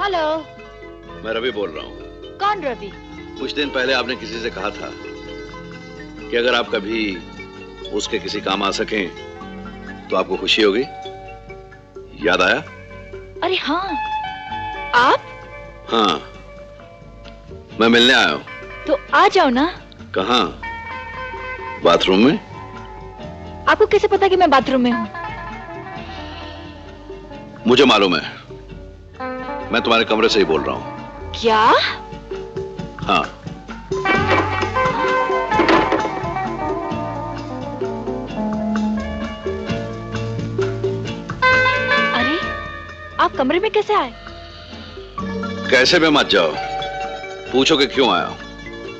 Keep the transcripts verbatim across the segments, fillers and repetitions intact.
Hello. मैं रवि बोल रहा हूँ। कौन रवि? कुछ दिन पहले आपने किसी से कहा था कि अगर आप कभी उसके किसी काम आ सकें तो आपको खुशी होगी। याद आया? अरे हाँ, आप? हाँ, मैं मिलने आया हूँ। तो आ जाओ ना। कहाँ? बाथरूम में? आपको कैसे पता कि मैं बाथरूम में हूँ? मुझे मालूम है, मैं तुम्हारे कमरे से ही बोल रहा हूँ। क्या? हाँ। अरे, आप कमरे में कैसे आए? कैसे में मत जाओ, पूछो कि क्यों आया हूं।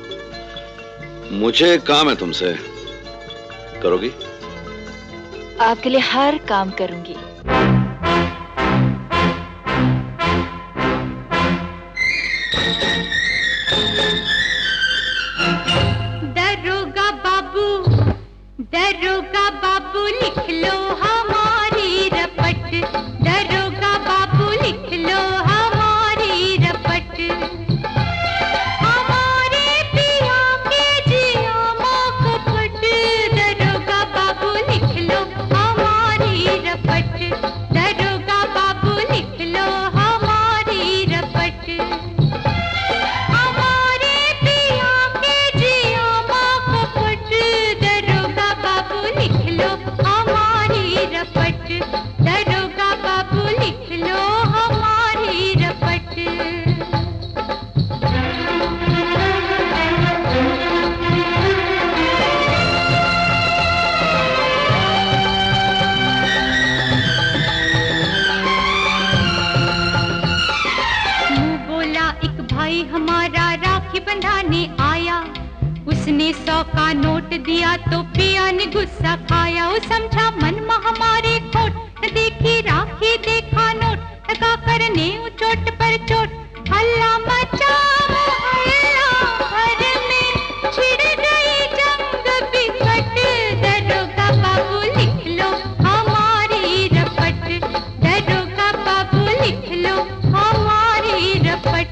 मुझे काम है तुमसे, करोगी? आपके लिए हर काम करूंगी। दरोगा बाबू, दरोगा बाबू लिख लो हमारी रपट, दरोगा बाबू लिख लो हमारी रपट, हमारे पिया के जिया को पट, दरोगा बाबू लिख लो हमारी रपट, दरोगा बाबू लिख लो हमारी रपट, हमारे पिया के जिया को पट, दरोगा बाबू लिख लो हमारी रपट, दरोगा बाबू लिख लो हमारी रपट। मुंह बोला एक भाई हमारा राखी बंधाने आया, उसने सौ का नोट दिया तो पिया ने गुस्सा खाया। वो समझा मन में हमारे खोट, न देखी राखी देखा नोट, लगा करने चोट पर चोट, हल्ला मचा मोहल्ला भर में, छिड़ गई जंग बिकट, दरोगा बाबू लिख लो हमारी रपट, दरोगा बाबू लिख लो हमारी रपट।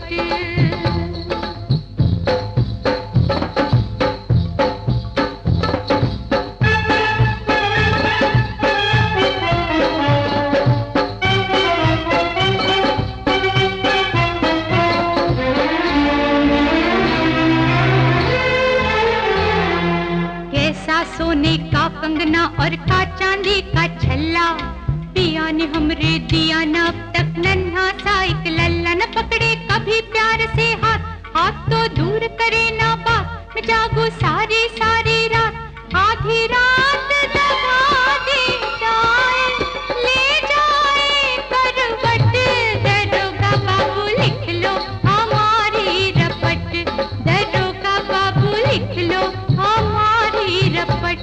कैसा सोने का कंगना और का चांदी का छल्ला, पिया ने हमरे दिया न अब तक नन्हा सा एक लल्ला, न पकड़े कभी प्यार से हाथ, हाथ तो दूर करे ना बात, मैं जागू सारी सारी रात, आधी रात दबा दे जाए, ले जाए करवट, दरोगा बाबू लिख लो हमारी रपट, दरोगा बाबू लिख लो हमारी रपट।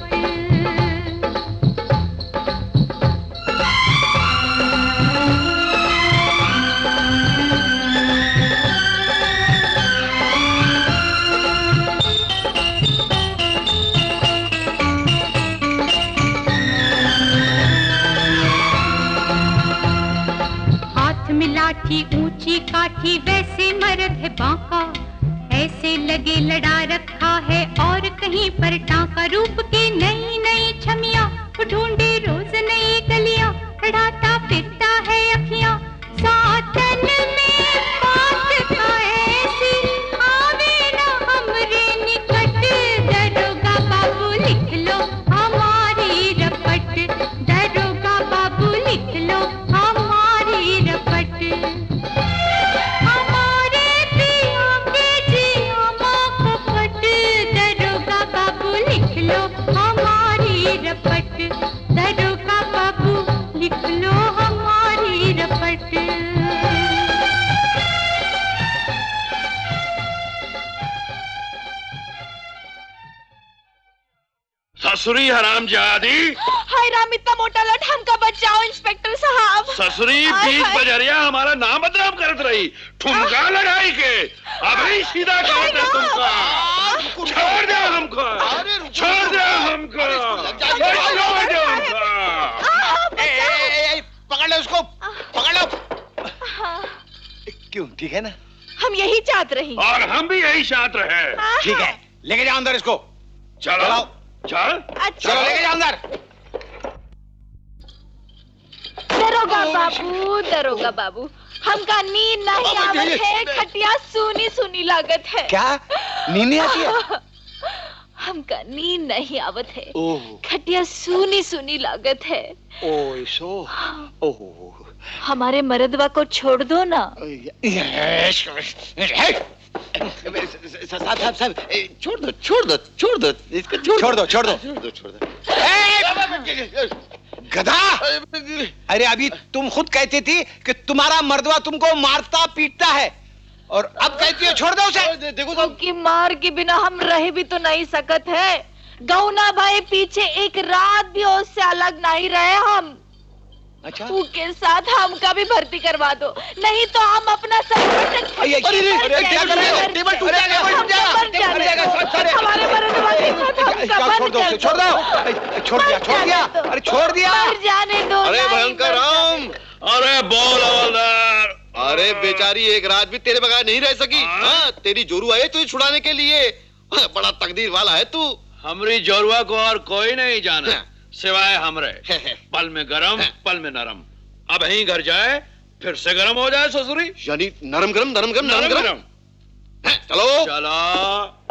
हाथ में लाठी ऊंची काठी वैसे मर्द है बांका, ऐसे लगे लड़ा रखा है और कहीं पर टांका, रूप की नई नई छमिया वो ढूंढे रोज नई गलियां, लड़ाता फिरता है अखियां, सातन में बात का ऐसी आवे ना हमरे निकट, दरोगा बाबू लिख लो हमारी रपट, दरोगा बाबू लिख लो हमारी रपट, हमारे पिया के जिया को पट, दरोगा बाबू लिख लो हमारी रपट, दरोगा बाबू लिख लो हमारी रपट। ससुरी हरामजादी। हाय राम, इतना मोटा लट, हमका बचाओ इंस्पेक्टर साहब। ससुरी बीच बजरिया हमारा नाम बदनाम करत रही, ठुमका लगाई के अभी सीधा करते तुमका। छोड़ दो हमको, छोड़ दो हमको, छोड़ दो हमको। पकड़ लो उसको, पकड़ लो। क्यों, ठीक है ना? हम यही चाहते रही। और हम भी यही चाहते हैं। हाँ, ठीक है, लेके जाओ अंदर इसको। चलो चलाओ। चल। अच्छा। चलो लेके जाओ अंदर। दरोगा बाबू, दरोगा बाबू, हमका नींद नहीं अब आवत ये- है, खटिया सुनी सुनी लागत है। क्या नींद नहीं आती है? हमका नींद नहीं आवत है, ओह खटिया सुनी सुनी लागत है। ओह सो ओह हमारे मर्दवा को छोड़ दो ना। साहब साहब साहब छोड़ दो छोड़ दो छोड़ दो इसको छोड़ दो छोड़ दो छोड़ दो छोड़ दो गधा। अरे अभी तुम खुद कहती थी कि तुम्हारा मर्दवा तुमको मारता पीटता है और अब कहती हो छोड़ दो उसे। देखो तो कि मार के बिना हम रह भी तो नहीं सकत है। गौना भाई पीछे एक रात भी उससे अलग नहीं रहे हम। अच्छा उसके साथ हमका भी भर्ती करवा दो, नहीं तो हम अपना सब अरे अरे क्या कर रहे हो? टेबल टूट जाएगा, टेबल टूट जाएगा, सब सारे हमारे मर्दवा के साथ हमका छोड़ बंद दो कर उसे, छोड़ दो। छोड़ दिया छोड़ दिया अरे छोड़ दिया। मर जाने दो। अरे नहीं, भयंकर मर राम, जाने अरे बोल हवलदार। अरे बेचारी एक रात भी तेरे बगैर नहीं रह सकी। हाँ? हाँ, तेरी जोरू आई तुझे छुड़ाने के लिए। हाँ, बड़ा तकदीर वाला है तू। हमरी जोरवा को और कोई नहीं जाना हाँ। सिवाय हमरे। पल में गरम हाँ। पल में नरम। अब यहीं घर जाए फिर से गरम हो जाए ससुरी। यानी नरम गरम नरम गरम नरम नरम गरम। गरम। हाँ, चलो चलो।